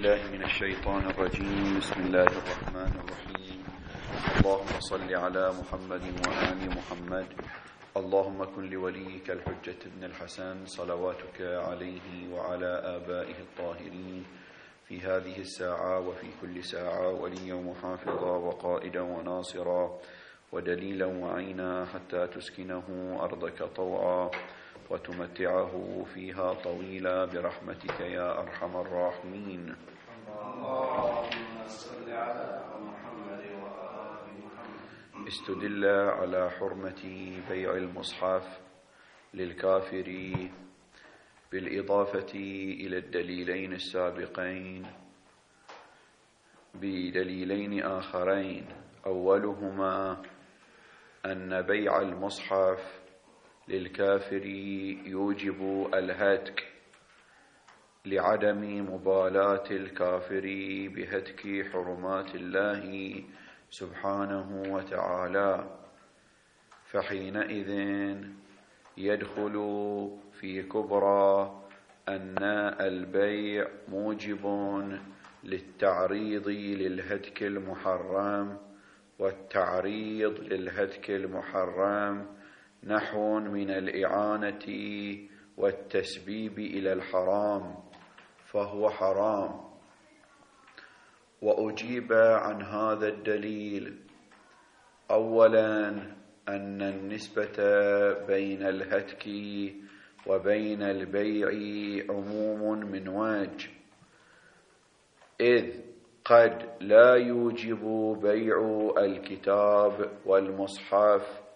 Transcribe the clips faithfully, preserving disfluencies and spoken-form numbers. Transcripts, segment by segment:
بالله من الشيطان الرجيم. بسم الله الرحمن الرحيم. اللهم صل على محمد وآل محمد. اللهم كن لوليك الحجة بن الحسن صلواتك عليه وعلى آبائه الطاهرين في هذه الساعة وفي كل ساعة وليا وحافظا وقائدا وناصرا ودليلا وعينا حتى تسكنه أرضك طوعا وتمتعه فيها طويلا برحمتك يا أرحم الراحمين. اللهم صل على محمد وآل محمد. استدل على حرمة بيع المصحف للكافر بالإضافة إلى الدليلين السابقين بدليلين آخرين. أولهما أن بيع المصحف للكافر يوجب الهتك لعدم مبالاة الكافر بهتك حرمات الله سبحانه وتعالى، فحينئذ يدخل في كبرى أن البيع موجب للتعريض للهتك المحرم، والتعريض للهتك المحرم نحو من الإعانة والتسبيب إلى الحرام، فهو حرام. وأجيب عن هذا الدليل أولا أن النسبة بين الهتك وبين البيع عموم من وجه، إذ قد لا يوجب بيع الكتاب والمصحف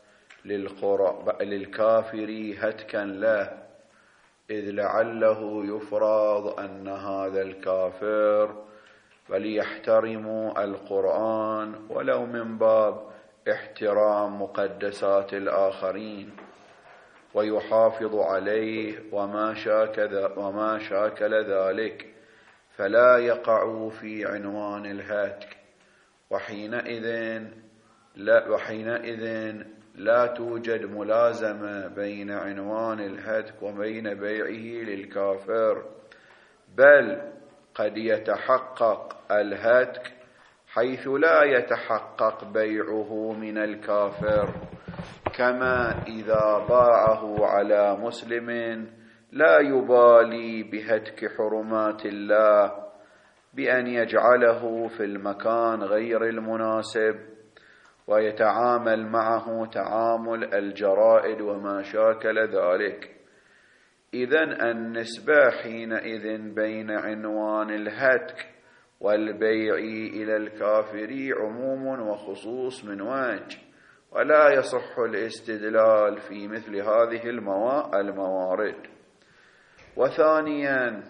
للكافر هتكا له، إذ لعله يفرض أن هذا الكافر فليحترم القرآن ولو من باب احترام مقدسات الآخرين ويحافظ عليه وما شاكل, وما شاكل ذلك، فلا يقع في عنوان الهتك، وحينئذ لا, وحينئذ لا توجد ملازمة بين عنوان الهتك وبين بيعه للكافر، بل قد يتحقق الهتك حيث لا يتحقق بيعه من الكافر، كما إذا باعه على مسلم لا يبالي بهتك حرمات الله بأن يجعله في المكان غير المناسب ويتعامل معه تعامل الجرائد وما شاكل ذلك. إذن النسبة حينئذ بين عنوان الهتك والبيع إلى الكافر عموم وخصوص من وجه، ولا يصح الاستدلال في مثل هذه الموارد. وثانيا،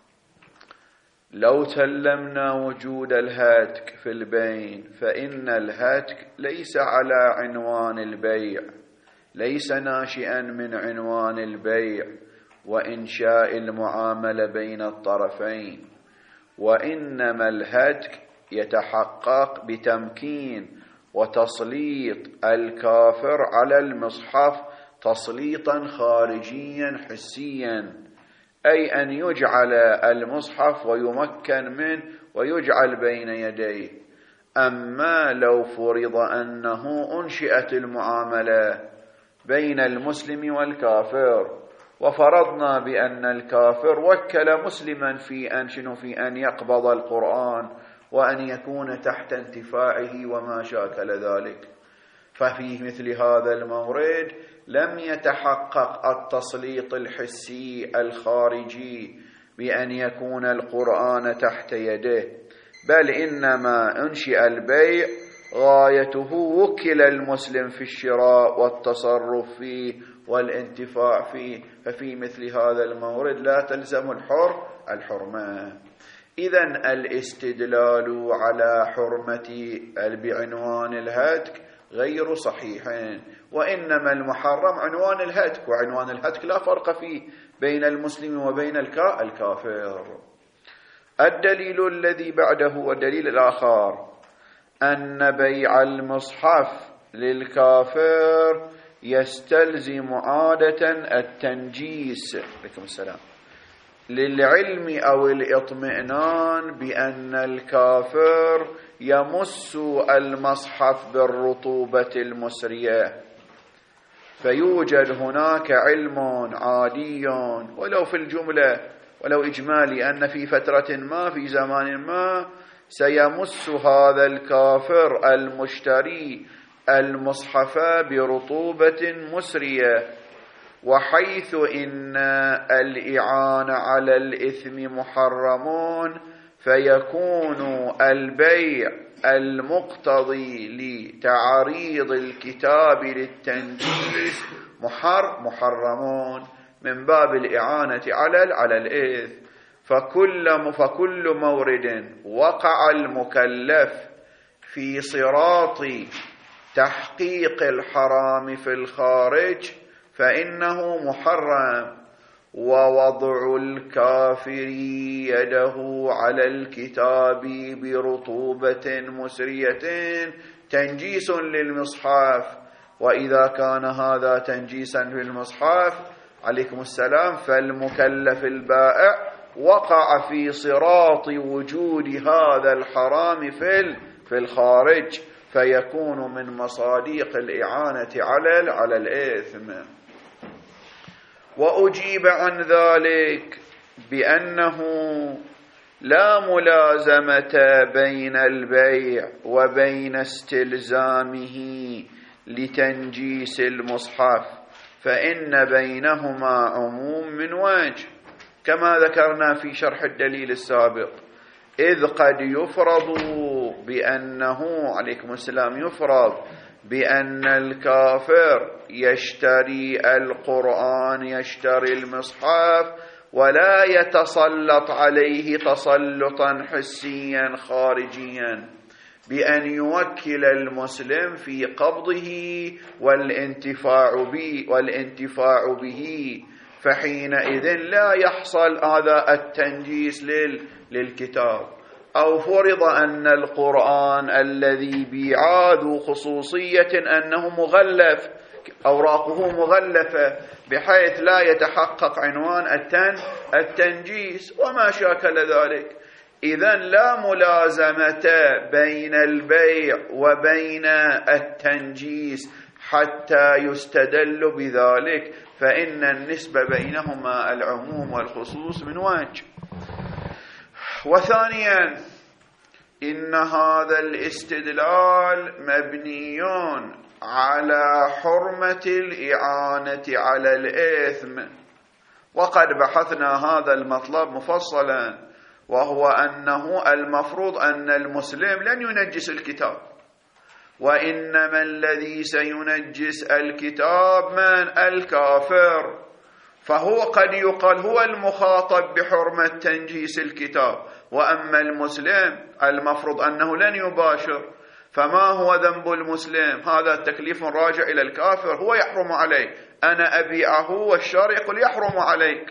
لو سلمنا وجود الهتك في البين فإن الهتك ليس على عنوان البيع، ليس ناشئا من عنوان البيع وإنشاء المعاملة بين الطرفين، وإنما الهتك يتحقق بتمكين وتسليط الكافر على المصحف تسليطا خارجيا حسيا، أي أن يجعل المصحف ويمكن منه ويجعل بين يديه. أما لو فرض أنه أنشئت المعاملة بين المسلم والكافر، وفرضنا بأن الكافر وكل مسلما في أن شنو في أن يقبض القرآن وأن يكون تحت انتفاعه وما شاكل ذلك، ففي مثل هذا المورد لم يتحقق التسليط الحسي الخارجي بأن يكون القرآن تحت يده، بل إنما أنشئ البيع غايته وكل المسلم في الشراء والتصرف فيه والانتفاع فيه، ففي مثل هذا المورد لا تلزم الحر الحرمة. إذن الاستدلال على حرمة بعنوان الهتك غير صحيحين، وإنما المحرم عنوان الهتك، وعنوان الهتك لا فرق فيه بين المسلم وبين الكافر. الدليل الذي بعده والدليل الآخر أن بيع المصحف للكافر يستلزم عادة التنجيس. عليكم السلام. للعلم أو الإطمئنان بأن الكافر يمس المصحف بالرطوبة المسرية، فيوجد هناك علم عادي ولو في الجملة ولو إجمالي أن في فترة ما في زمان ما سيمس هذا الكافر المشتري المصحف برطوبة مسرية، وحيث إن الإعانة على الإثم محرمون فيكون البيع المقتضي لتعريض الكتاب للتنجيس محر محرمون من باب الإعانة على على الإثم. فكل فكل مورد وقع المكلف في صراط تحقيق الحرام في الخارج فإنه محرم، ووضع الكافر يده على الكتاب برطوبة مسرية تنجيس للمصحف، وإذا كان هذا تنجيسا للمصحف عليكم السلام فالمكلف البائع وقع في صراط وجود هذا الحرام في في الخارج، فيكون من مصاديق الإعانة على على الإثم. وأجيب عن ذلك بأنه لا ملازمة بين البيع وبين استلزامه لتنجيس المصحف، فإن بينهما عموم من وجه كما ذكرنا في شرح الدليل السابق، إذ قد يفرض بأنه عليكم السلام يفرض بأن الكافر يشتري القرآن يشتري المصحف ولا يتسلط عليه تسلطا حسيا خارجيا بأن يوكل المسلم في قبضه والانتفاع به والانتفاع به فحينئذ لا يحصل هذا التنجيس للكتاب. أو فرض أن القرآن الذي بيعاد خصوصية أنه مغلف أوراقه مغلفة بحيث لا يتحقق عنوان التنجيس وما شاكل ذلك، إذن لا ملازمة بين البيع وبين التنجيس حتى يستدل بذلك، فإن النسبة بينهما العموم والخصوص من وجه. وثانيا إن هذا الاستدلال مبني على حرمة الإعانة على الإثم، وقد بحثنا هذا المطلب مفصلا، وهو أنه المفروض أن المسلم لن ينجس الكتاب، وإنما الذي سينجس الكتاب من الكافر، فهو قد يقال هو المخاطب بحرمة تنجيس الكتاب، وأما المسلم المفروض أنه لن يباشر. فما هو ذنب المسلم؟ هذا التكليف راجع إلى الكافر، هو يحرم عليه، أنا أبيعه والشارع يقول يحرم عليك.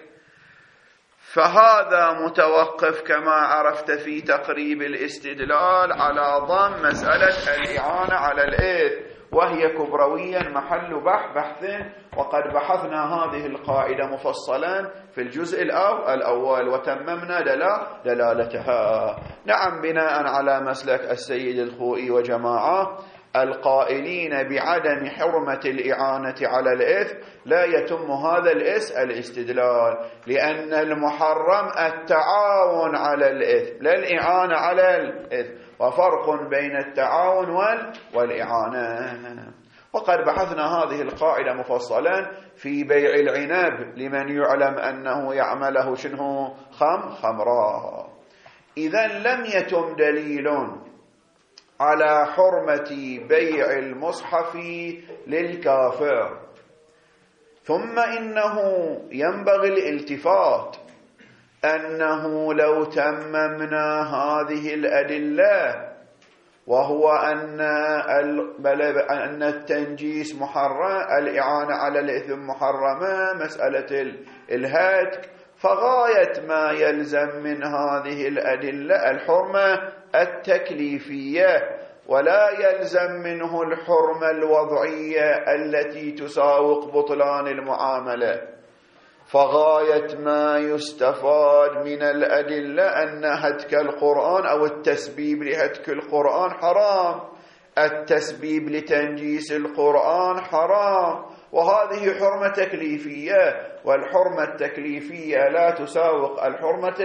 فهذا متوقف كما عرفت في تقريب الاستدلال على ضم مسألة الإعانة على الإثم، وهي كبرويا محل بحث بحث، وقد بحثنا هذه القاعدة مفصلا في الجزء الأول وتممنا دلالتها. نعم، بناء على مسلك السيد الخوئي وجماعة القائلين بعدم حرمة الإعانة على الإثم لا يتم هذا الإس الاستدلال، لأن المحرم التعاون على الإثم لا الإعانة على الإثم، وفرق بين التعاون والإعانة. وقد بحثنا هذه القاعدة مفصلا في بيع العنب لمن يعلم أنه يعمله شنه خم خمراء. إذن لم يتم دليل على حرمة بيع المصحف للكافر. ثم إنه ينبغي الالتفات أنه لو تممنا هذه الأدلة، وهو أن أن التنجيس محرم، الإعانة على الإثم محرمة، مسألة الهتك، فغاية ما يلزم من هذه الأدلة الحرمة التكليفية، ولا يلزم منه الحرمة الوضعية التي تساوق بطلان المعاملة. فغاية ما يستفاد من الأدلة أن هتك القرآن أو التسبيب لهتك القرآن حرام، التسبيب لتنجيس القرآن حرام، وهذه حرمة تكليفية، والحرمة التكليفية لا تساوق الحرمة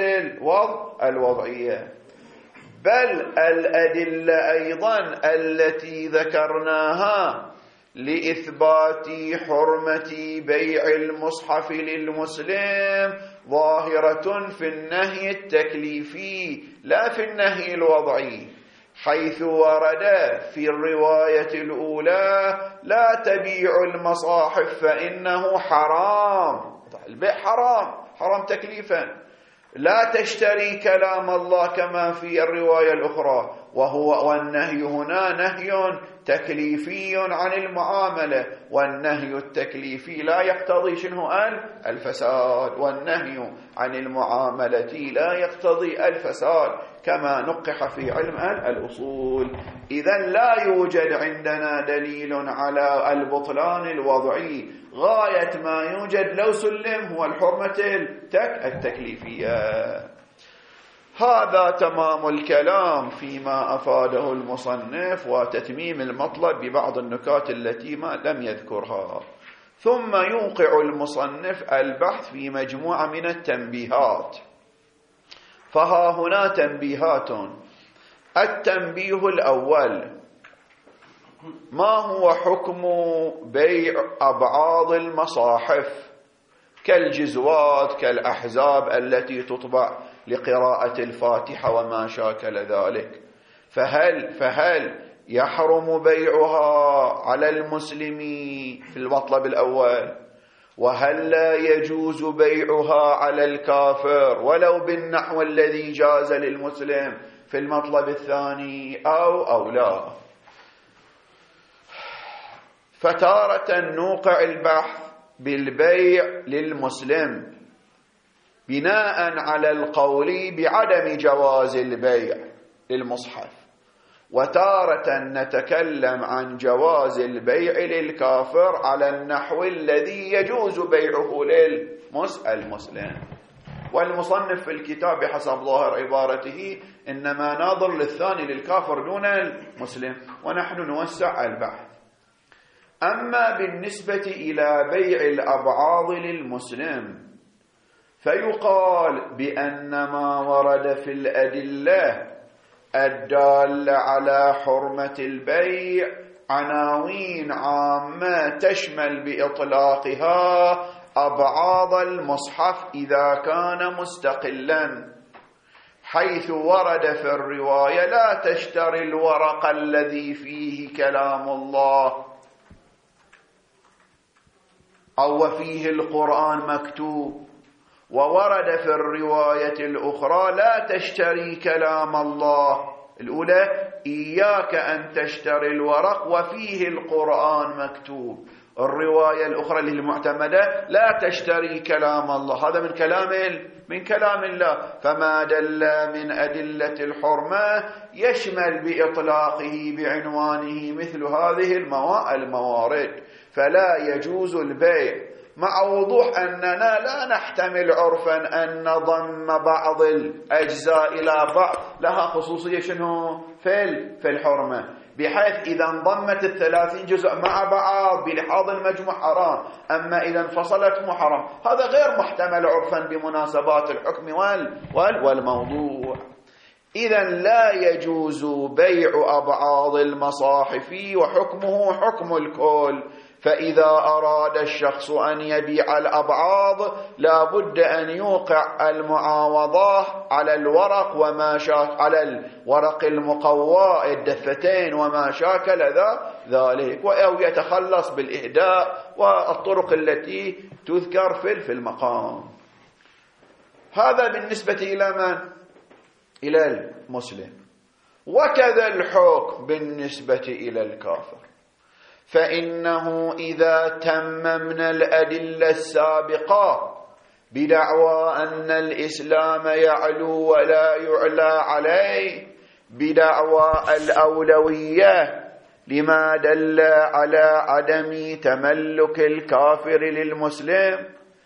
الوضعية. بل الأدلة أيضا التي ذكرناها لإثبات حرمة بيع المصحف للمسلم ظاهرة في النهي التكليفي لا في النهي الوضعي، حيث ورد في الرواية الأولى لا تبيع المصاحف فإنه حرام، البيع حرام، حرام تكليفا، لا تشتري كلام الله كما في الرواية الأخرى، وهو والنهي هنا نهي تكليفي عن المعاملة، والنهي التكليفي لا يقتضي شنو الفساد، والنهي عن المعاملة لا يقتضي الفساد كما نقح في علم الأصول. إذن لا يوجد عندنا دليل على البطلان الوضعي، غاية ما يوجد لو سلم هو الحرمة التكليفية. هذا تمام الكلام فيما أفاده المصنف وتتميم المطلب ببعض النكات التي ما لم يذكرها. ثم يوقع المصنف البحث في مجموعة من التنبيهات، فها هنا تنبيهات. التنبيه الأول: ما هو حكم بيع أبعاض المصاحف كالجزوات كالأحزاب التي تطبع لقراءة الفاتحة وما شاكل ذلك؟ فهل فهل يحرم بيعها على المسلمين في المطلب الأول؟ وهل لا يجوز بيعها على الكافر ولو بالنحو الذي جاز للمسلم في المطلب الثاني أو أو لا؟ فتارة نوقع البحث بالبيع للمسلم بناء على القول بعدم جواز البيع للمصحف، وتارة نتكلم عن جواز البيع للكافر على النحو الذي يجوز بيعه للمسلم. والمصنف في الكتاب بحسب ظاهر عبارته إنما ناظر للثاني للكافر دون المسلم، ونحن نوسع البحث. أما بالنسبة إلى بيع الأبعاض للمسلم فيقال بأن ما ورد في الأدلة الدالة على حرمة البيع عناوين عامة تشمل بإطلاقها أبعاض المصحف إذا كان مستقلا، حيث ورد في الرواية لا تشتري الورق الذي فيه كلام الله أو فيه القرآن مكتوب، وورد في الرواية الأخرى لا تشتري كلام الله، الأولى إياك أن تشتري الورق وفيه القرآن مكتوب، الرواية الأخرى اللي المعتمدة لا تشتري كلام الله، هذا من كلام من كلام الله، فما دل من أدلة الحرمة يشمل بإطلاقه بعنوانه مثل هذه الموارد، فلا يجوز البيع، مع وضوح أننا لا نحتمل عرفا أن ضم بعض الأجزاء إلى بعض لها خصوصية شنو في الحرمة، بحيث إذا انضمت الثلاثين جزء مع بعض بلحاظ المجموع حرام، أما إذا انفصلت محرم، هذا غير محتمل عرفا بمناسبات الحكم والموضوع. إذا لا يجوز بيع أبعاض المصاحف وحكمه حكم الكل، فإذا أراد الشخص أن يبيع الأبعاض لا بد أن يوقع المعاوضة على الورق وما شاك على الورق المقوى الدفتين وما شاكل ذلك، أو يتخلص بالإهداء والطرق التي تذكر في المقام. هذا بالنسبة إلى من؟ إلى المسلم. وكذا الحكم بالنسبة إلى الكافر، فإنه إذا تممنا الأدلة السابقة بدعوى أن الإسلام يعلو ولا يعلى عليه، بدعوى الأولوية لما دل على عدم تملك الكافر للمسلم،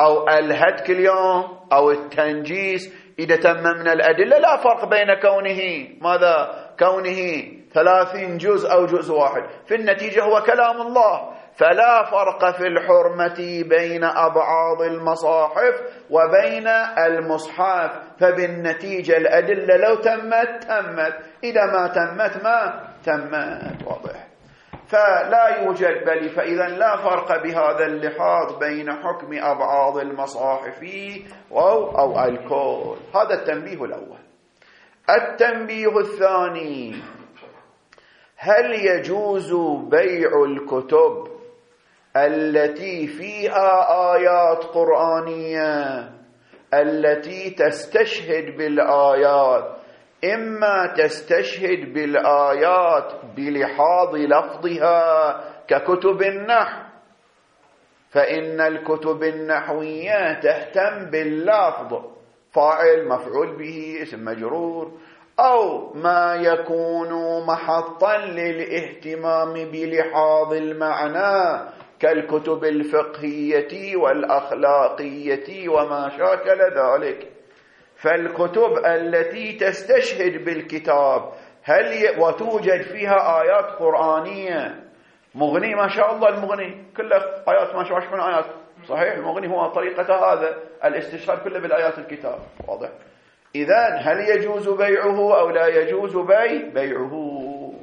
أو الهتك اليوم أو التنجيس إذا تممنا الأدلة لا فرق بين كونه ماذا؟ كونه ثلاثين جزء أو جزء واحد، في النتيجة هو كلام الله، فلا فرق في الحرمة بين أبعاض المصاحف وبين المصحف، فبالنتيجة الأدلة لو تمت تمت، إذا ما تمت ما تمت. واضح؟ فلا يوجد بل فإذا لا فرق بهذا اللحاظ بين حكم أبعاض المصاحف أو, أو الكل. هذا التنبيه الأول. التنبيه الثاني: هل يجوز بيع الكتب التي فيها آيات قرآنية التي تستشهد بالآيات، إما تستشهد بالآيات بلحاظ لفظها ككتب النحو، فإن الكتب النحوية تهتم باللفظ، فاعل مفعول به اسم مجرور، أو ما يكون محطا للاهتمام بلحاظ المعنى كالكتب الفقهية والأخلاقية وما شاكل ذلك. فالكتب التي تستشهد بالكتاب هل ي... وتوجد فيها آيات قرآنية، مغني ما شاء الله، المغني كله آيات ما شاء الله، من آيات صحيح، المغني هو طريقة هذا الاستشهاد كله بالآيات الكتاب. واضح؟ إذن هل يجوز بيعه أو لا يجوز بيع بيعه؟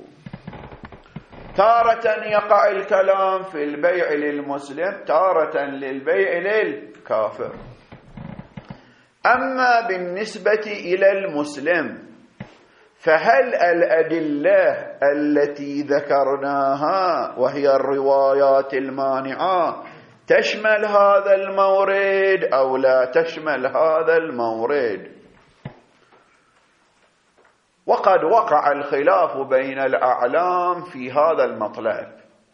تارة يقع الكلام في البيع للمسلم، تارة للبيع للكافر. أما بالنسبة إلى المسلم فهل الأدلة التي ذكرناها وهي الروايات المانعة تشمل هذا المورد أو لا تشمل هذا المورد؟ وقد وقع الخلاف بين الأعلام في هذا المطلب،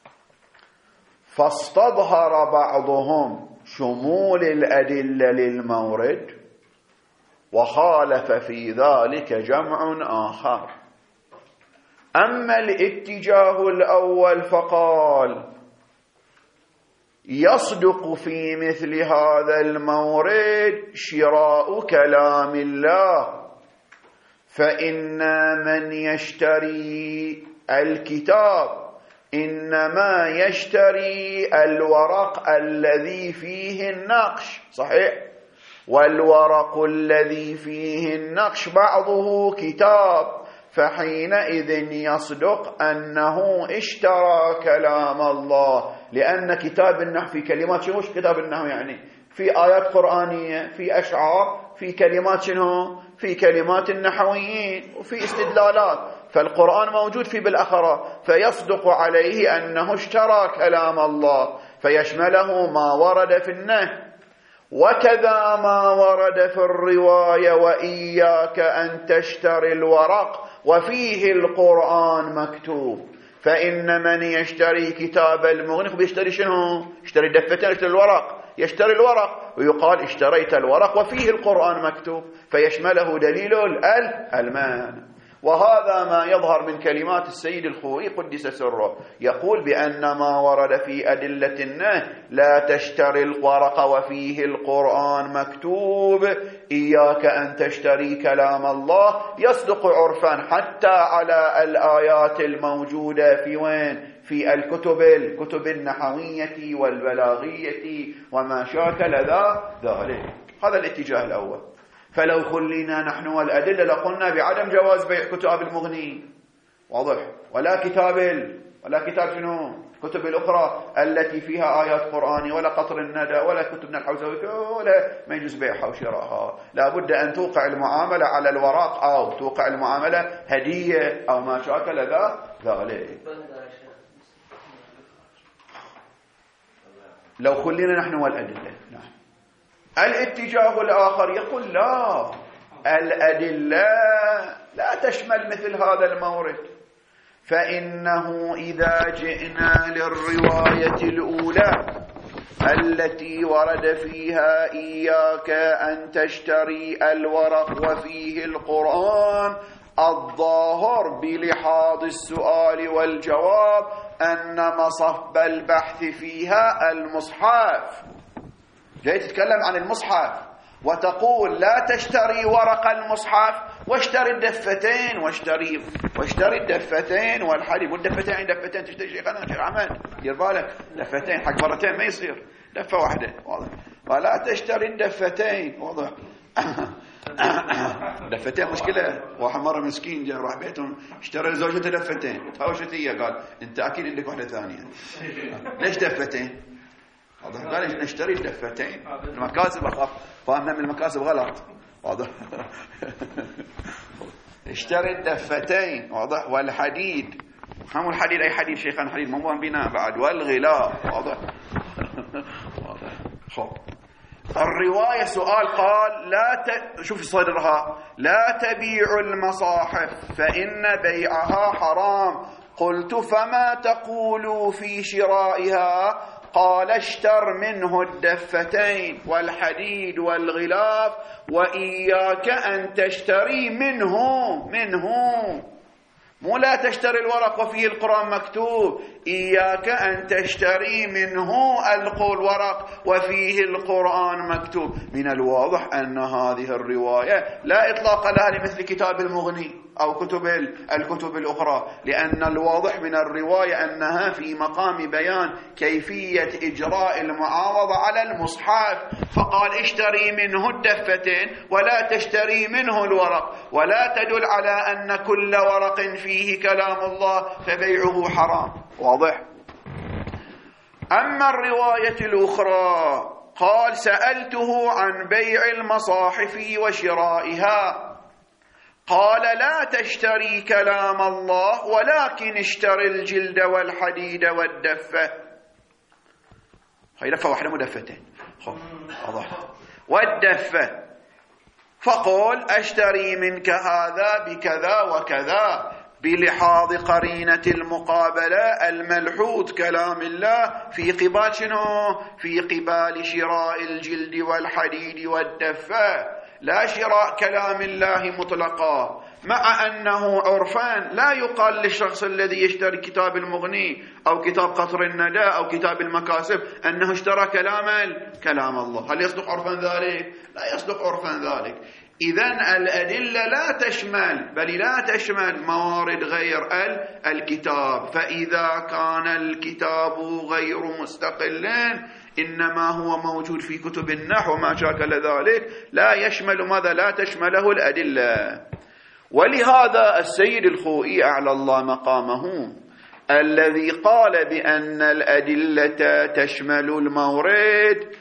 فاستظهر بعضهم شمول الأدلة للمورد وخالف في ذلك جمع آخر. أما الاتجاه الأول فقال يصدق في مثل هذا المورد شراء كلام الله، فإن من يشتري الكتاب إنما يشتري الورق الذي فيه النقش، صحيح، والورق الذي فيه النقش بعضه كتاب، فحينئذ يصدق أنه اشترى كلام الله، لأن كتاب النحو في كلمات، شنو كتاب النحو يعني؟ في آيات قرآنية، في أشعار، في كلمات شنو؟ في كلمات النحويين، وفي استدلالات، فالقرآن موجود في بالأخرى، فيصدق عليه أنه اشترى كلام الله فيشمله ما ورد في النهي، وكذا ما ورد في الرواية وإياك أن تشتري الورق وفيه القرآن مكتوب، فإن من يشتري كتاب المغني بيشتري شنو؟ يشتري دفتين، يشتري الورق، يشتري الورق، ويقال اشتريت الورق وفيه القرآن مكتوب، فيشمله دليل الألمان. وهذا ما يظهر من كلمات السيد الخوئي قدس سره، يقول بأن ما ورد في أدلة النهي لا تشتري الورق وفيه القرآن مكتوب، إياك أن تشتري كلام الله، يصدق عرفا حتى على الآيات الموجودة في وين؟ في الكتب الكتب النحوية والبلاغية وما شاكل ذلك. هذا الاتجاه الأول. فلو خلينا نحن والأدلة لقلنا بعدم جواز بيع كتاب المغني، واضح، ولا كتاب ولا كتاب شنو؟ كتب الأخرى التي فيها آيات قرآنية، ولا قطر الندى، ولا كتبنا الحوزوي، ولا ما يجوز بيعها وشراءها. لا بد أن توقع المعاملة على الورق، أو توقع المعاملة هدية أو ما شاكل ذلك. لو خلينا نحن والأدلة. نعم. الاتجاه الآخر يقول لا، الأدلة لا تشمل مثل هذا المورد، فإنه إذا جئنا للرواية الأولى التي ورد فيها إياك أن تشتري الورق وفيه القرآن، الظاهر بلحاظ السؤال والجواب أن مصب البحث فيها المصحف، جاي تتكلم عن المصحف وتقول لا تشتري ورق المصحف واشتري الدفتين واشتري واشتري الدفتين والحليب، والدفتين دفتين تشتري شيخنا شيخ احمد دير بالك، دفتين حق مرتين ما يصير، دفه واحده واضح، ولا تشتري الدفتين واضح. دفتين مشكله، واحد مره مسكين جاء راح بيتهم اشترى لزوجته دفتين، تهاوشت هي قال انت اكيد عندك واحده ثانيه، ليش دفتين؟ واضح قال نشتري الدفتين، المكاسب اخاف فاهمنا من المكاسب غلط واضح. اشتري الدفتين واضح، والحديد، هم الحديد اي حديد شيخان حديد مو بناء بعد، والغلاف واضح. واضح. خب الرواية سؤال قال لا ت... شوف صدرها لا تبيع المصاحف فإن بيعها حرام. قلت فما تقول في شرائها؟ قال اشتر منه الدفتين والحديد والغلاف وإياك أن تشتري منه منه مو لا تشتري الورق وفيه القرآن مكتوب، إياك أن تشتري منه الورق وفيه القرآن مكتوب. من الواضح أن هذه الرواية لا إطلاق لها لمثل كتاب المغني أو كتب الكتب الأخرى، لأن الواضح من الرواية أنها في مقام بيان كيفية إجراء المعاوضة على المصحف، فقال اشتري منه الدفتين ولا تشتري منه الورق، ولا تدل على أن كل ورق فيه كلام الله فبيعه حرام. واضح؟ أما الرواية الأخرى قال سألته عن بيع المصاحف وشرائها، قال لا تشتري كلام الله ولكن اشتري الجلد والحديد والدفة. هاي دفة واحدة مدفتين واضح، والدفة، فقل أشتري منك هذا بكذا وكذا بلحاظ قرينة المقابلة الملحوظ كلام الله في قبال شنو؟ في قبال شراء الجلد والحديد والدفة، لا شراء كلام الله مطلقا، مع أنه عرفان لا يقال للشخص الذي يشتري كتاب المغني أو كتاب قطر الندى أو كتاب المكاسب أنه اشترى كلام كلام الله. هل يصدق عرفان ذلك؟ لا يصدق عرفان ذلك. إذن الأدلة لا تشمل بل لا تشمل موارد غير الكتاب، فإذا كان الكتاب غير مستقل إنما هو موجود في كتب النحو وما شاكل ذلك لا يشمل ماذا؟ لا تشمله الأدلة. ولهذا السيد الخوئي أعلى الله مقامه الذي قال بأن الأدلة تشمل المورد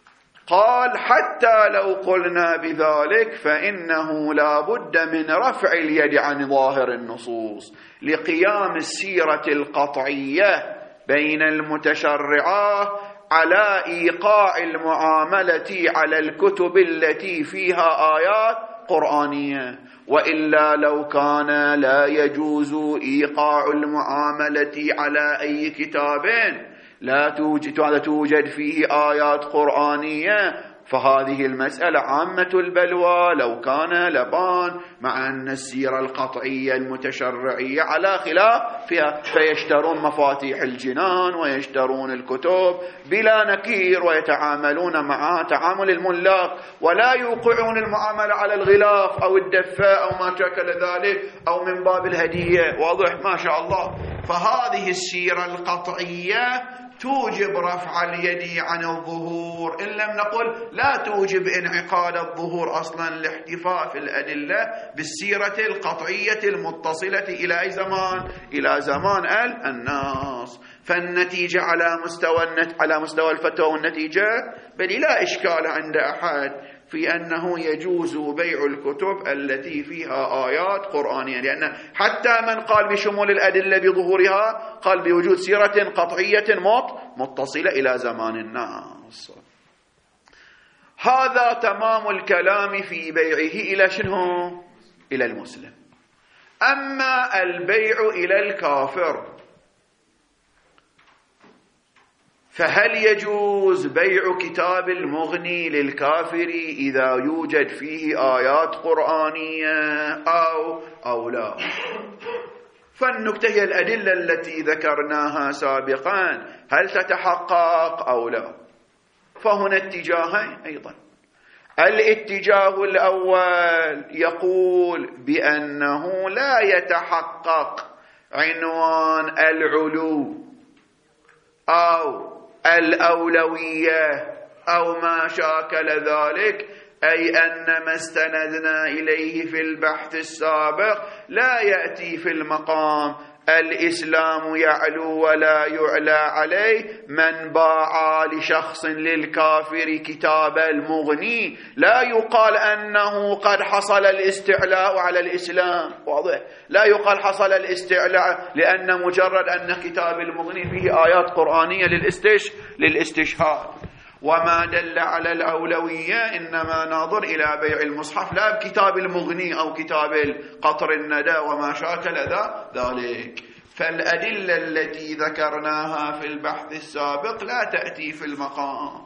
قال حتى لو قلنا بذلك فإنه لا بد من رفع اليد عن ظاهر النصوص لقيام السيرة القطعية بين المتشرعة على إيقاع المعاملة على الكتب التي فيها آيات قرآنية، وإلا لو كان لا يجوز إيقاع المعاملة على أي كتاب لا توجد, توجد فيه آيات قرآنية فهذه المسألة عامة البلوى لو كان لبان، مع أن السيرة القطعية المتشرعية على خلاف فيها، فيشترون مفاتيح الجنان ويشترون الكتب بلا نكير ويتعاملون معها تعامل الملاك، ولا يوقعون المعاملة على الغلاف أو الدفة أو ما شكل ذلك أو من باب الهدية. واضح ما شاء الله. فهذه السيرة القطعية توجب رفع اليد عن الظهور، إن لم نقل لا توجب انعقاد الظهور أصلا لاحتفاء في الأدلة بالسيرة القطعية المتصلة إلى أي زمان؟ إلى زمان الناس. فالنتيجة على مستوى النت... على مستوى الفتوى والنتيجة بل لا إشكال عند أحد في أنه يجوز بيع الكتب التي فيها آيات قرآنية، لأن حتى من قال بشمول الأدلة بظهورها قال بوجود سيرة قطعية متصلة إلى زمان الناس. هذا تمام الكلام في بيعه إلى شنو؟ إلى المسلم. أما البيع إلى الكافر فهل يجوز بيع كتاب المغني للكافر إذا يوجد فيه آيات قرآنية أو أو لا؟ فالنكتة هي الأدلة التي ذكرناها سابقا هل تتحقق أو لا؟ فهنا اتجاهين أيضا. الاتجاه الأول يقول بأنه لا يتحقق عنوان العلو أو الأولوية أو ما شاكل ذلك، أي أن ما استندنا إليه في البحث السابق لا يأتي في المقام الإسلام يعلو ولا يعلى عليه. من باع لشخص للكافر كتاب المغني لا يقال أنه قد حصل الاستعلاء على الإسلام، واضح؟ لا يقال حصل الاستعلاء، لأن مجرد أن كتاب المغني فيه آيات قرآنية للاستش للاستشهاد. وما دل على الأولوية إنما ناظر إلى بيع المصحف لا بكتاب المغني أو كتاب القطر الندى وما شاكل ذلك. فالأدلة التي ذكرناها في البحث السابق لا تأتي في المقام.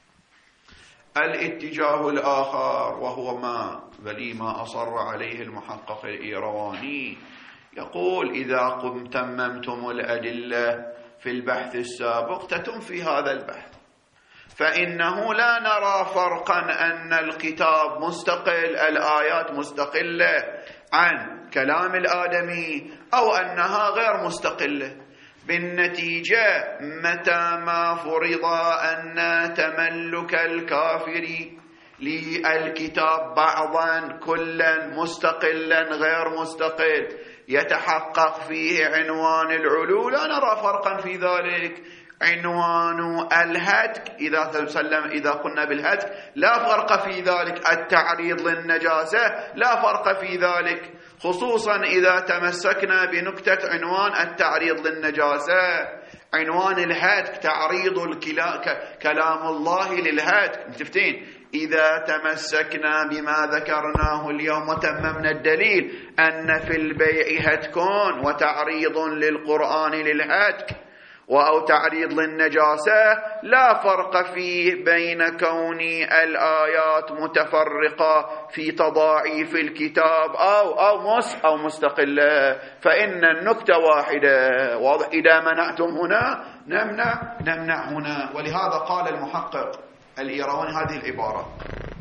الاتجاه الآخر وهو ما بلي ما أصر عليه المحقق الإيرواني، يقول إذا قم تممتم الأدلة في البحث السابق تتم في هذا البحث، فإنه لا نرى فرقا أن الكتاب مستقل، الآيات مستقلة عن كلام الآدمي أو أنها غير مستقلة. بالنتيجة متى ما فرض أن تملك الكافر للكتاب بعضا كلا مستقلا غير مستقل يتحقق فيه عنوان العلو، لا نرى فرقا في ذلك. عنوان الهتك إذا تسلم إذا قلنا بالهتك لا فرق في ذلك، التعريض للنجاسة لا فرق في ذلك، خصوصا إذا تمسكنا بنكتة عنوان التعريض للنجاسة. عنوان الهتك تعريض كلام الله للهتك، متفتين؟ إذا تمسكنا بما ذكرناه اليوم وتممنا الدليل أن في البيع هتكون وتعريض للقرآن للهتك أو تعريض للنجاسة، لا فرق فيه بين كون الآيات متفرقة في تضاعيف الكتاب أو أو مس أو مستقلة، فإن النكتة واحدة. واضح؟ إذا منعتم هنا نمنع نمنع هنا. ولهذا قال المحقق الإيرواني هذه العبارة،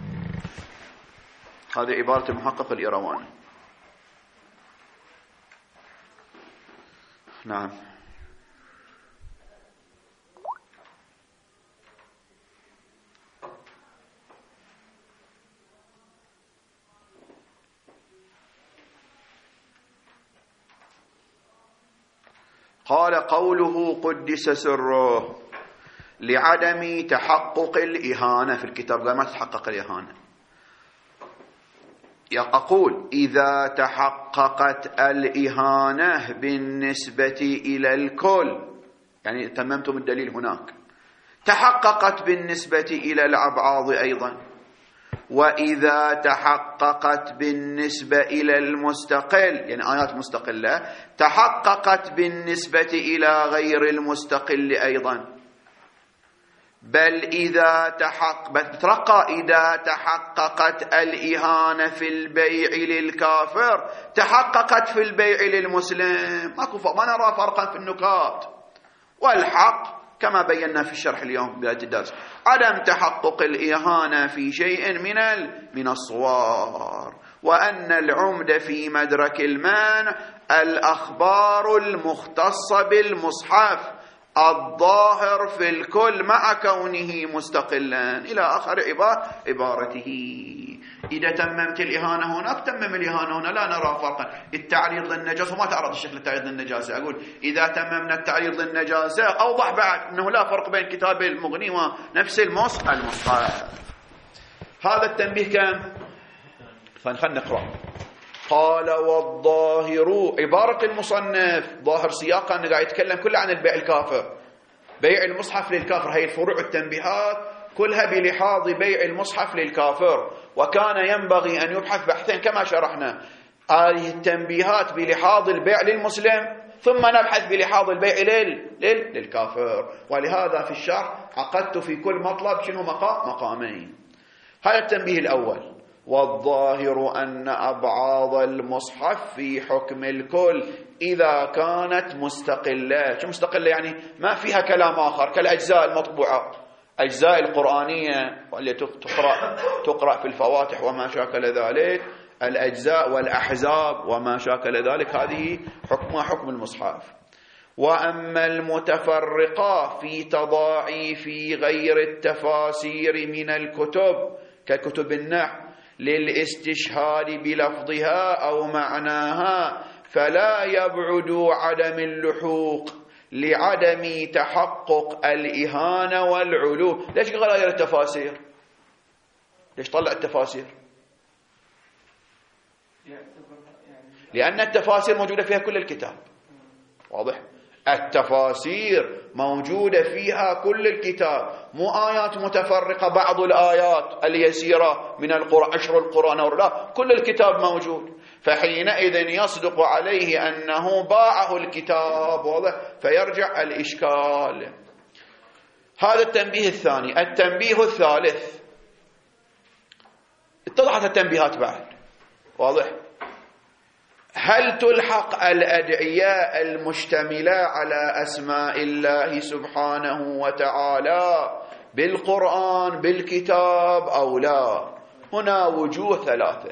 هذه عبارة المحقق الإيرواني. نعم. قال قوله قدس سره لعدم تحقق الإهانة في الكتاب، قال ما تتحقق الإهانة. أقول إذا تحققت الإهانة بالنسبة إلى الكل، يعني تممتم الدليل هناك، تحققت بالنسبة إلى الأبعاض أيضا، وإذا تحققت بالنسبة إلى المستقل، يعني آيات مستقلة، تحققت بالنسبة إلى غير المستقل أيضا. بل إذا تحقق بترقى إذا تحققت الإهانة في البيع للكافر تحققت في البيع للمسلم. ماكو ما نرى فرقا في النكات. والحق كما بينا في الشرح اليوم بداية الدرس عدم تحقق الإهانة في شيء من من الصور، وأن العمد في مدرك المانع الأخبار المختصة بالمصحف الظاهر في الكل مع كونه مستقلا إلى آخر عبارته. إذا تممت الإهانة هناك تمم الإهانة هنا، لا نرى فرقا. التعريض للنجاسة وما تعرض الشكل التعريض للنجاسة، أقول إذا تممنا التعريض للنجاسة أوضح بعد أنه لا فرق بين كتاب المغني ونفس المصحف المصحف. هذا التنبيه كم؟ فنخلنا نقرأ. قال والظاهر، عبارة المصنف ظاهر سياقا أنه قاعد يتكلم كله عن البيع الكافر، بيع المصحف للكافر. هي الفروع التنبيهات كلها بلحاظ بيع المصحف للكافر، وكان ينبغي أن يبحث بحثين كما شرحنا، هذه التنبيهات بلحاظ البيع للمسلم ثم نبحث بلحاظ البيع لل... لل... للكافر. ولهذا في الشرح عقدت في كل مطلب شنو مقام مقامين. هذا التنبيه الأول. والظاهر أن أبعاض المصحف في حكم الكل إذا كانت مستقلة. شو مستقلة؟ يعني ما فيها كلام آخر كالأجزاء المطبوعة. أجزاء القرآنية والتي تقرأ, تقرأ في الفواتح وما شاكل ذلك، الأجزاء والأحزاب وما شاكل ذلك، هذه حكمها حكم المصحف. وأما المتفرقة في تضاعيف غير التفاسير من الكتب ككتب النحو للاستشهاد بلفظها أو معناها فلا يبعد عدم اللحوق لعدم تحقق الإهانة والعلو. ليش غير التفاسير؟ ليش طلع التفاسير؟ لأن التفاسير موجودة فيها كل الكتاب، واضح؟ التفاسير موجودة فيها كل الكتاب، مو آيات متفرقة، بعض الآيات اليسيرة من القرآن، عشر القرآن أو لا، كل الكتاب موجود. فحينئذ يصدق عليه أنه باعه الكتاب، واضح؟ فيرجع الإشكال. هذا التنبيه الثاني. التنبيه الثالث، اتضحت التنبيهات بعد، واضح؟ هل تلحق الأدعية المشتملة على أسماء الله سبحانه وتعالى بالقرآن بالكتاب أو لا؟ هنا وجوه ثلاثة.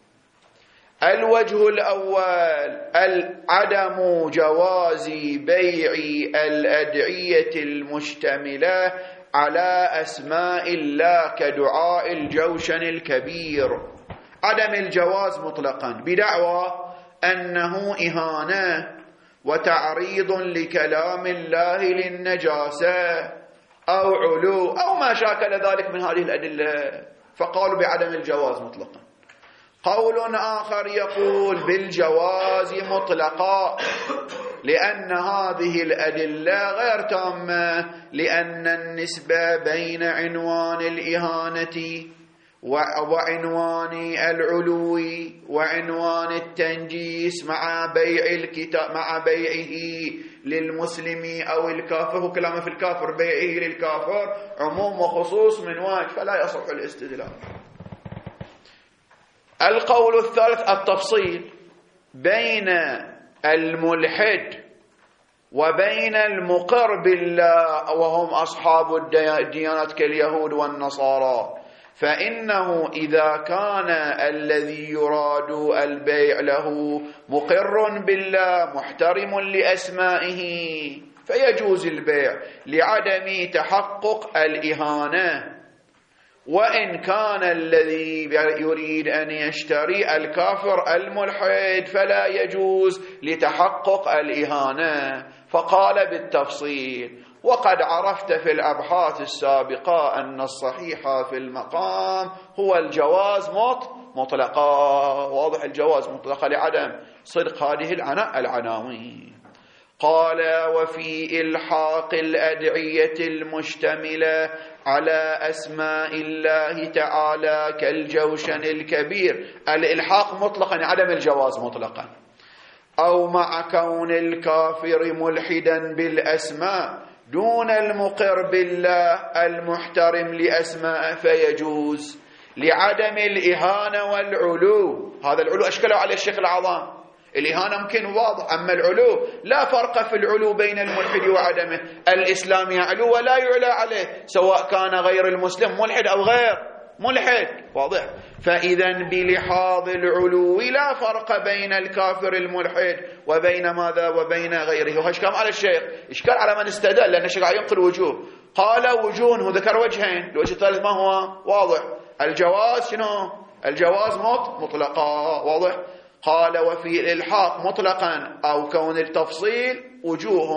الوجه الأول عدم جواز بيع الأدعية المشتملة على أسماء الله كدعاء الجوشن الكبير، عدم الجواز مطلقا بدعوى أنه إهانة وتعريض لكلام الله للنجاسة أو علو أو ما شاكل ذلك من هذه الأدلة، فقالوا بعدم الجواز مطلقا. قول آخر يقول بالجواز مطلقا لأن هذه الأدلة غير تامة، لأن النسبة بين عنوان الإهانة وعنوان العلو وعنوان التنجيس مع بيع الكتاب مع بيعه للمسلم أو الكافر، وكلامه في الكافر بيعه للكافر عموم وخصوص من وجه، فلا يصح الاستدلال. القول الثالث التفصيل بين الملحد وبين المقر بالله وهم أصحاب الديانات كاليهود والنصارى، فإنه إذا كان الذي يراد البيع له مقر بالله محترم لأسمائه فيجوز البيع لعدم تحقق الإهانة، وإن كان الذي يريد أن يشتري الكافر الملحد فلا يجوز لتحقق الإهانة. فقال بالتفصيل. وقد عرفت في الأبحاث السابقة أن الصحيح في المقام هو الجواز مطلقا، واضح؟ الجواز مطلقا لعدم صدق هذه العناوين. قال وفي إلحاق الأدعية المشتملة على أسماء الله تعالى كالجوشن الكبير، الإلحاق مطلقا عدم الجواز مطلقا، أو مع كون الكافر ملحدا بالأسماء دون المقر بالله المحترم لأسماء فيجوز لعدم الإهانة والعلو. هذا العلو أشكله على الشيخ العظام، الإهانة ممكن واضح، أما العلو لا فرق في العلو بين الملحد وعدمه، الإسلام يعلو ولا يعلى عليه سواء كان غير المسلم ملحد أو غير ملحد، واضح؟ فإذا بلحاظ العلو لا فرق بين الكافر الملحد وبين ماذا وبين غيره. وهشكام على الشيخ إشكال على من استدل، لأن الشيخ ينقل وجوه، قال وجوه، ذكر وجهين، الوجه الثالث ما هو؟ واضح، الجواز شنو؟ الجواز مطلقا، واضح؟ قال وفي الإلحاق مطلقا أو كون التفصيل وجوه.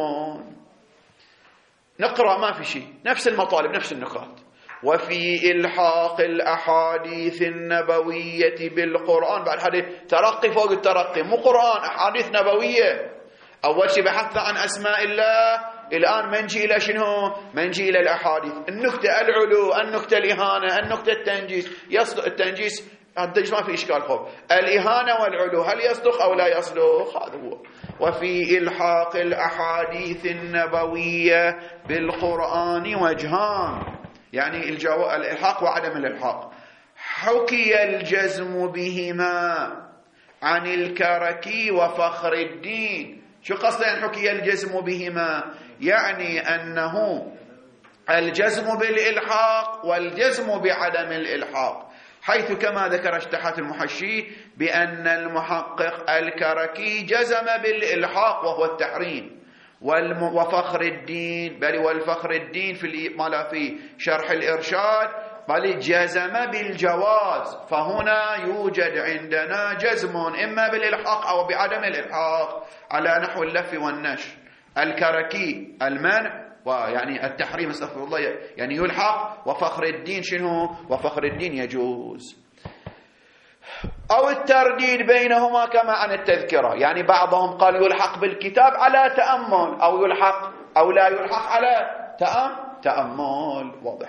نقرأ ما في شيء، نفس المطالب نفس النقاط. وفي إلحاق الأحاديث النبوية بالقرآن، بعد حديث ترقي فوق الترقي، مو قرآن، أحاديث نبوية. أول شيء بحثنا عن أسماء الله، الآن منجي إلى شنو؟ منجي إلى الأحاديث، النكتة العلو، النكتة الإهانة، النكتة التنجيس. يصدق التنجيس التنجيس ما في إشكال، خب الإهانة والعلو هل يصدق أو لا يصدق؟ هذا هو. وفي إلحاق الأحاديث النبوية بالقرآن وجهان، يعني الجو... الإلحاق وعدم الإلحاق. حكي الجزم بهما عن الكركي وفخر الدين. شو قصد أن حكي الجزم بهما؟ يعني أنه الجزم بالإلحاق والجزم بعدم الإلحاق، حيث كما ذكر اشتحات المحشي بأن المحقق الكركي جزم بالإلحاق وهو التحريم، وفخر الدين بل والفخر الدين في ما في شرح الإرشاد بل جزم بالجواز. فهنا يوجد عندنا جزم إما بالإلحاق أو بعدم الإلحاق على نحو اللف والنشر. الكركي المنع ويعني التحريم استغفر الله يعني يلحق، وفخر الدين شنو؟ وفخر الدين يجوز. أو الترديد بينهما كما عن التذكرة، يعني بعضهم قال يلحق بالكتاب على تأمل، أو يلحق أو لا يلحق على تأم تأمل. واضح.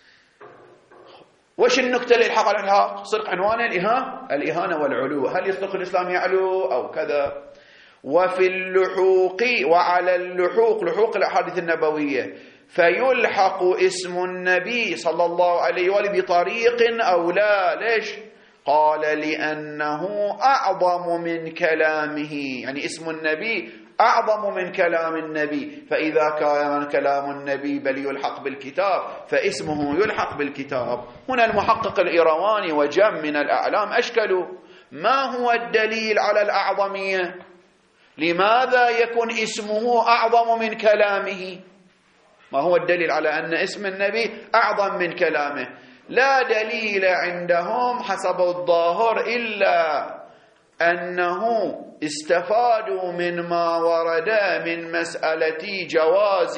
وش النكتة اللي يلحق على الإلحاق؟ صدق عنوان الإهانة الإهانة والعلو، هل يصدق الإسلام يعلو أو كذا؟ وفي اللحوق وعلى اللحوق لحوق الأحاديث النبوية فيلحق اسم النبي صلى الله عليه وآله بطريق أو لا. ليش؟ قال لأنه أعظم من كلامه، يعني اسم النبي أعظم من كلام النبي، فإذا كان كلام النبي بل يلحق بالكتاب فاسمه يلحق بالكتاب. هنا المحقق الإيرواني وجم من الأعلام أشكلوا ما هو الدليل على الأعظمية؟ لماذا يكون اسمه أعظم من كلامه؟ ما هو الدليل على أن اسم النبي أعظم من كلامه؟ لا دليل عندهم حسب الظاهر إلا أنه استفادوا من ما ورد من مسألة جواز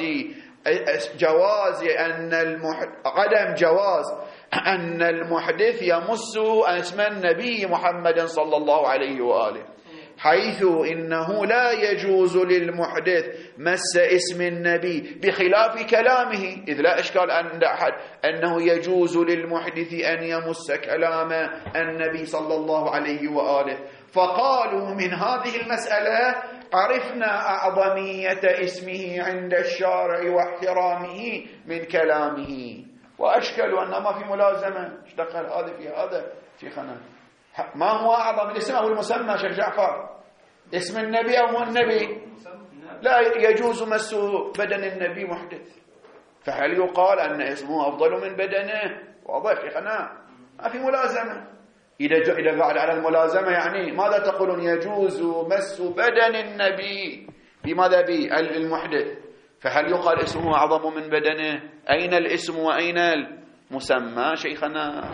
جواز أن المحدث عدم جواز أن المحدث يمس اسم النبي محمد صلى الله عليه وآله، حيث إنه لا يجوز للمحدث مس اسم النبي بخلاف كلامه، إذ لا إشكال عند أحد أنه يجوز للمحدث أن يمس كلام النبي صلى الله عليه وآله. فقالوا من هذه المسألة عرفنا أعظمية اسمه عند الشارع واحترامه من كلامه، وأشكلوا أن ما في ملازمة. ايش دخل هذا في هذا شيخنا؟ ما هو أعظم الاسم أو المسمى شيخ جعفر؟ اسم النبي أو هو النبي؟ لا يجوز مس بدن النبي محدث، فهل يقال أن اسمه أفضل من بدنه؟ واضح شيخنا، ما في ملازمة. إذا إذا قال على الملازمة يعني ماذا تقولون؟ يجوز مس بدن النبي بماذا بالمحدث، فهل يقال اسمه أعظم من بدنه؟ أين الاسم وأين المسمى شيخنا؟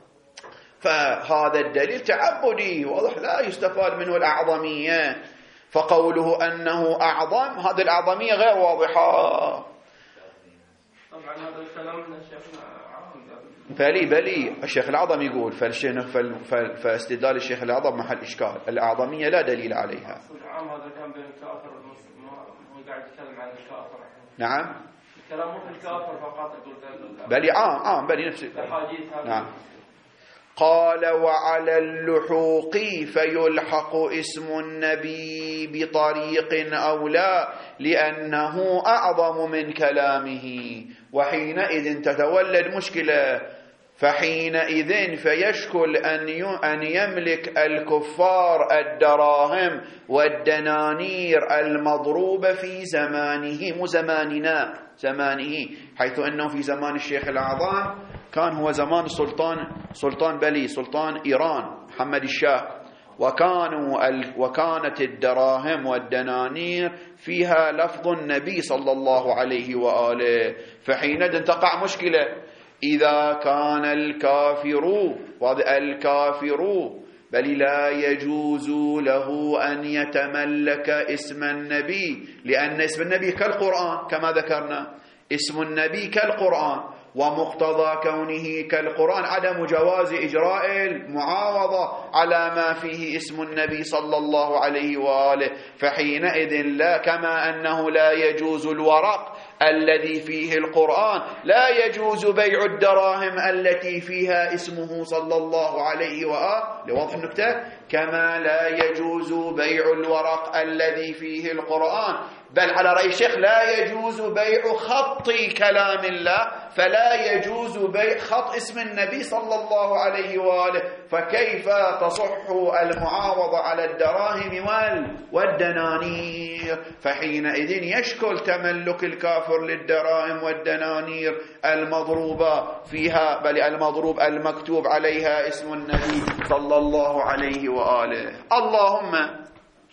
فهذا الدليل تعبدي واضح لا يستفاد منه الأعظمية، فقوله أنه أعظم هذه الأعظمية غير واضحة. طبعا هذا الكلام من الشيخ بلي بلي الشيخ الأعظم يقول، فالشيخ فاستدلال الشيخ الأعظم محل إشكال، الأعظمية لا دليل عليها. العام هذا كان بين الكافر والمسلم، هو قاعد يتكلم عن الكافر. نعم الكلام مو في الكافر فقط، يقول بلي عام عام بلي نفس نعم. قال وعلى اللحوق فيلحق اسم النبي بطريق أو لا لأنه أعظم من كلامه، وحينئذ تتولد مشكلة، فحينئذ فيشكل أن يملك الكفار الدراهم والدنانير المضروبة في زمانه مو زماننا زمانه، حيث أنه في زمان الشيخ الأعظم كان هو زمان السلطان سلطان بلي سلطان إيران محمد الشاه، وكانوا وكانت الدراهم والدنانير فيها لفظ النبي صلى الله عليه وآله، فحينئذ تقع مشكلة إذا كان الكافر الكافر بل لا يجوز له أن يتملك اسم النبي، لأن اسم النبي كالقرآن كما ذكرنا، اسم النبي كالقرآن، ومقتضى كونه كالقرآن عدم جواز إجراء المعاوضة على ما فيه اسم النبي صلى الله عليه وآله، فحينئذ لا كما أنه لا يجوز الورق الذي فيه القرآن لا يجوز بيع الدراهم التي فيها اسمه صلى الله عليه وآله، لوضح النكتة، كما لا يجوز بيع الورق الذي فيه القرآن بل على رأي الشيخ لا يجوز بيع خط كلام الله، فلا يجوز بيع خط اسم النبي صلى الله عليه وآله، فكيف تصح المعاوضة على الدراهم والدنانير؟ فحينئذ يشكل تملك الكافر للدراهم والدنانير المضروبة فيها، بل المضروب المكتوب عليها اسم النبي صلى الله عليه وآله. اللهم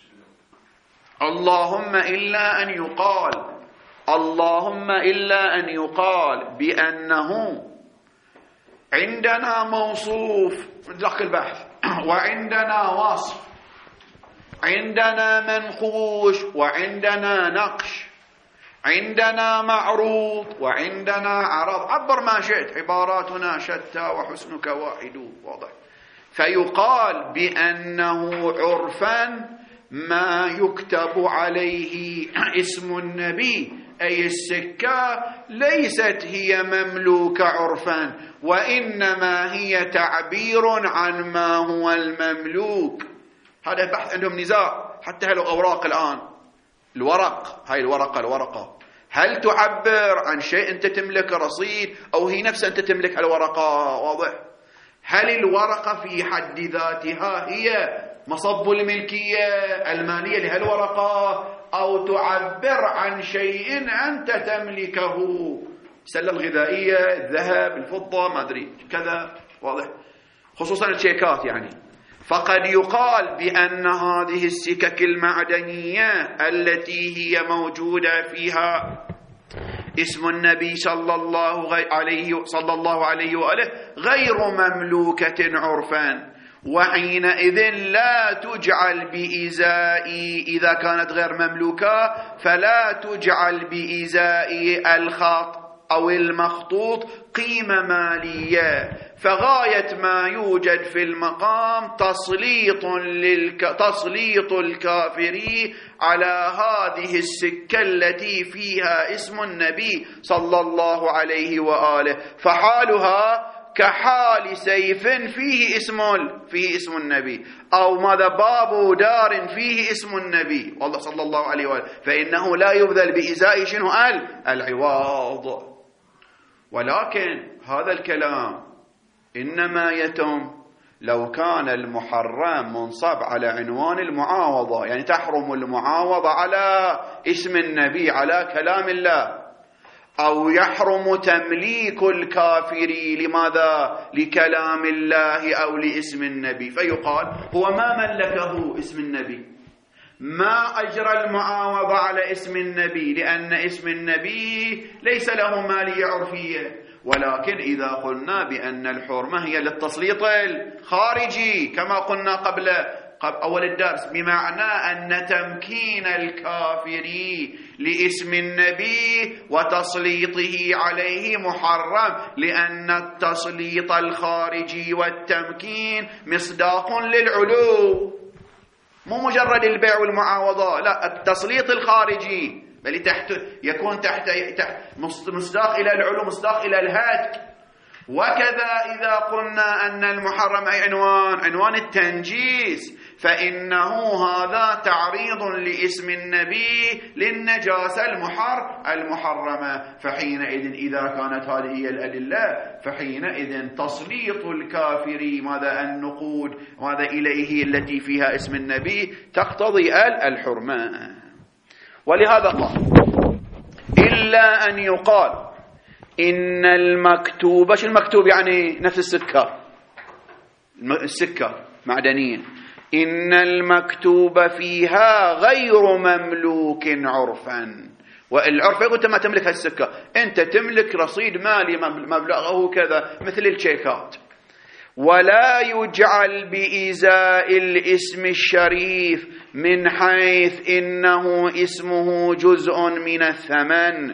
اللهم إلا أن يقال اللهم إلا أن يقال بأنه عندنا موصوف داخل البحث، وعندنا وصف، عندنا منقوش، وعندنا نقش، عندنا معروض، وعندنا عرض، عبر ما شئت، عباراتنا شتى وحسنك واحد، واضح. فيقال بأنه عرفا ما يكتب عليه اسم النبي، أي السكة ليست هي مملوكة عرفا، وإنما هي تعبير عن ما هو المملوك. هذا البحث عندهم نزاع، حتى هلو أوراق الآن، الورق، هاي الورقة الورقة هل تعبر عن شيء أنت تملك رصيد، أو هي نفسها أنت تملك الورقة؟ واضح. هل الورقة في حد ذاتها هي مصب الملكية المالية لهالورقة، أو تعبر عن شيء أنت تملكه، السلة الغذائية، الذهب، الفضة، ما أدري كذا، واضح، خصوصا الشيكات يعني. فقد يقال بأن هذه السكك المعدنية التي هي موجودة فيها اسم النبي صلى الله عليه صلى الله عليه وآله غير مملوكة عرفا، وحينئذ لا تجعل بإزاء، إذا كانت غير مملوكة فلا تجعل بإزاء الخط أو المخطوط قيمة مالية. فغاية ما يوجد في المقام تسليط للك... تسليط الكافر على هذه السكة التي فيها اسم النبي صلى الله عليه وآله، فحالها كحال سيف فيه اسم فيه اسم النبي، أو ماذا باب دار فيه اسم النبي والله صلى الله عليه وآله، فإنه لا يبذل بإزاء شنو العواض. ولكن هذا الكلام إنما يتم لو كان المحرم منصب على عنوان المعاوضة، يعني تحرم المعاوضة على اسم النبي، على كلام الله، أو يحرم تمليك الكافر لماذا؟ لكلام الله أو لاسم النبي، فيقال هو ما ملكه اسم النبي، ما أجرى المعاوضة على اسم النبي، لأن اسم النبي ليس له مالية عرفية. ولكن إذا قلنا بأن الحرمة هي للتسليط الخارجي كما قلنا قبل قبل أول الدرس، بمعنى أن تمكين الكافر لاسم النبي وتسليطه عليه محرم، لأن التسليط الخارجي والتمكين مصداق للعلو، مو مجرد البيع والمعاوضة، لا، التسليط الخارجي بل تحت يكون تحت, تحت مصداق إلى العلو، مصداق إلى الهتك. وكذا إذا قلنا أن المحرم أي عنوان عنوان التنجيس، فإنه هذا تعريض لاسم النبي للنجاسة المحر المحرمة. فحينئذ إذا كانت هذه هي الأدلة، فحينئذ تسليط الكافر ماذا النقود ماذا إليه التي فيها اسم النبي تقتضي الحرمة. ولهذا قال إلا أن يقال إن المكتوب، شو المكتوب؟ يعني نفس السكة، السكة معدنية، إن المكتوب فيها غير مملوك عرفا. والعرف يقول أنت ما تملك هالسكة، أنت تملك رصيد مالي مبلغه كذا مثل الشيكات. ولا يجعل بإزاء الاسم الشريف من حيث إنه اسمه جزء من الثمن،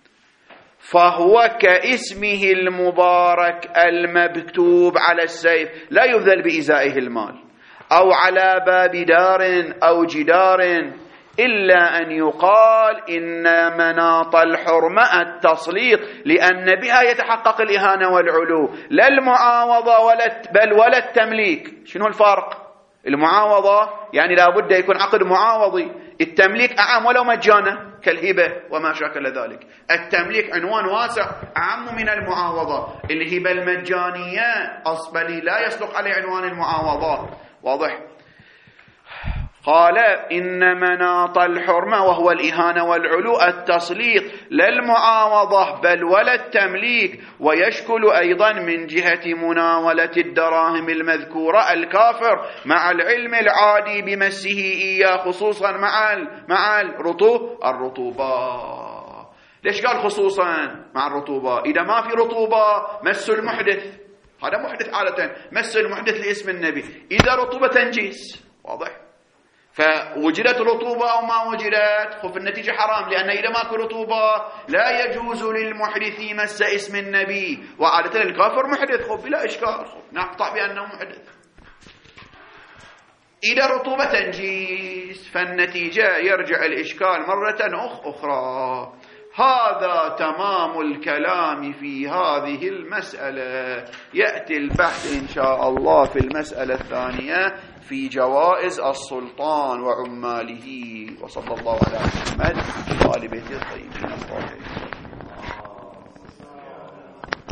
فهو كاسمه المبارك المكتوب على السيف، لا يبذل بإزائه المال، أو على باب دار أو جدار، إلا أن يقال إن مناط الحرمة التسليط، لأن بها يتحقق الإهانة والعلو، لا المعاوضة ولا بل ولا التمليك. شنو الفرق؟ المعاوضة يعني لا بد يكون عقد معاوضي، التمليك أعام ولو مجانا، كالهبة وما شاكل ذلك. التمليك عنوان واسع أعم من المعاوضة. الهبة المجانية أصبلي لا يصدق عليه عنوان المعاوضات. واضح؟ قال إن مناط الحرمة وهو الإهانة والعلو التسليط للمعاوضة بل ولا التمليك، ويشكل أيضا من جهة مناولة الدراهم المذكورة الكافر مع العلم العادي بمسه إياه، خصوصا مع مع الرطوبة الرطوبة. ليش قال خصوصا مع الرطوبة؟ إذا ما في رطوبة مس المحدث، هذا محدث عادة، مس المحدث لاسم النبي، إذا رطوبة تنجس. واضح؟ فوجدت رطوبة أو ما وجدت خف النتيجة حرام، لأن إذا ماكو رطوبة لا يجوز للمحدث مس اسم النبي، وعادة الكافر محدث خف بلا إشكال، نقطع بأنه محدث. إذا رطوبة تنجيس فالنتيجة يرجع الإشكال مرة أخرى. هذا تمام الكلام في هذه المسألة. يأتي البحث إن شاء الله في المسألة الثانية في جوائز السلطان وعماله. وصلى الله على محمد وآل بيته الطيبين الطاهرين.